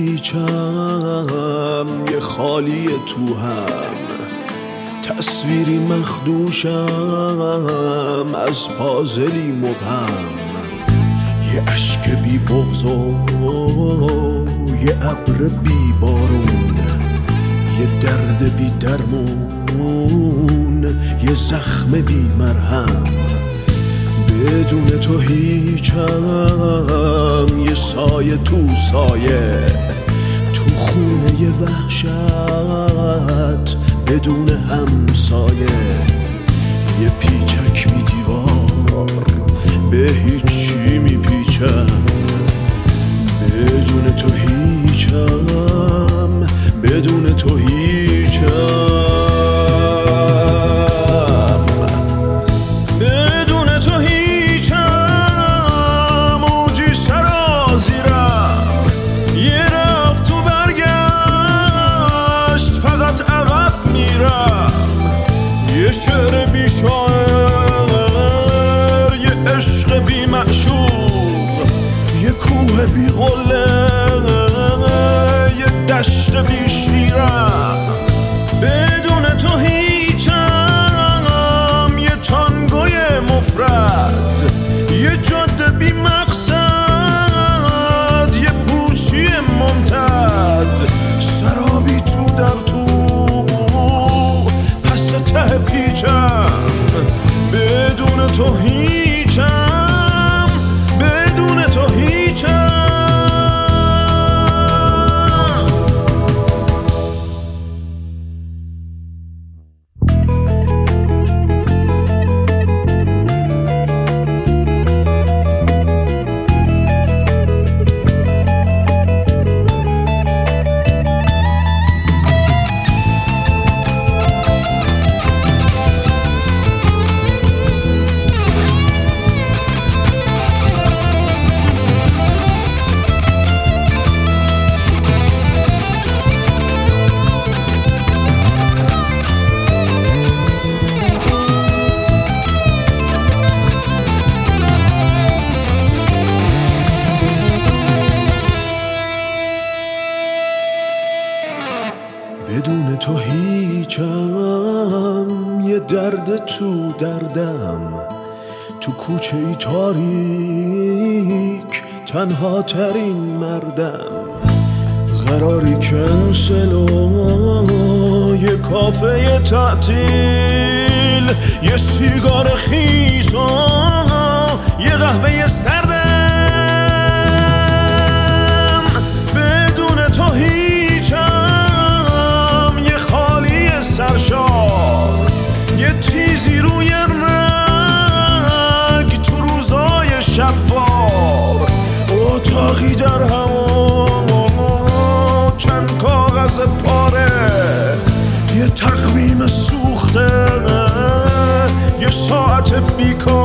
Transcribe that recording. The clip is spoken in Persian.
هیچم، یه خالی تو هم، تصویری مخدوشم از پازلی مبهم، یه عشق بی بغض و یه ابر بی بارون، یه درد بی درمون، یه زخم بی مرهم. بدون تو هیچم، یه سایه تو سایه، تو خونه یه وحشت بدون همسایه، یه پیچک بی دیوار به هیچی میپیچم. بدون تو هیچم، بدون تو هیچم، بدون تو هیچم. موجی سرازیرم، یه رفت و برگشت، فقط عقب میرم. یه شعر بی شاعر، یه عشق بی معشوق، یه کوه بی قله، یه دشت بی شیرم. بدون تو هیچم، یه تانگوی مفرد، یه جاده بی مقصد، یه پوچی ممتد، سرابی تو در تو پس ته پیچم. بدون تو هیچم، بدون تو هیچم. بدون تو هیچم، یه درد تو دردم، تو کوچه ای تاریک تنها ترین مردم. قراری کنسل و یه کافه تعطیل، یه سیگار خیس و یه قهوه سردم. بدون تو هیچم، یه خالی سرشار، یه تیزی روی رگ تو روزای شبوار، اتاقی در هوا، چند کاغذ پاره، یه تقویم سوخته، یه ساعت بیکار.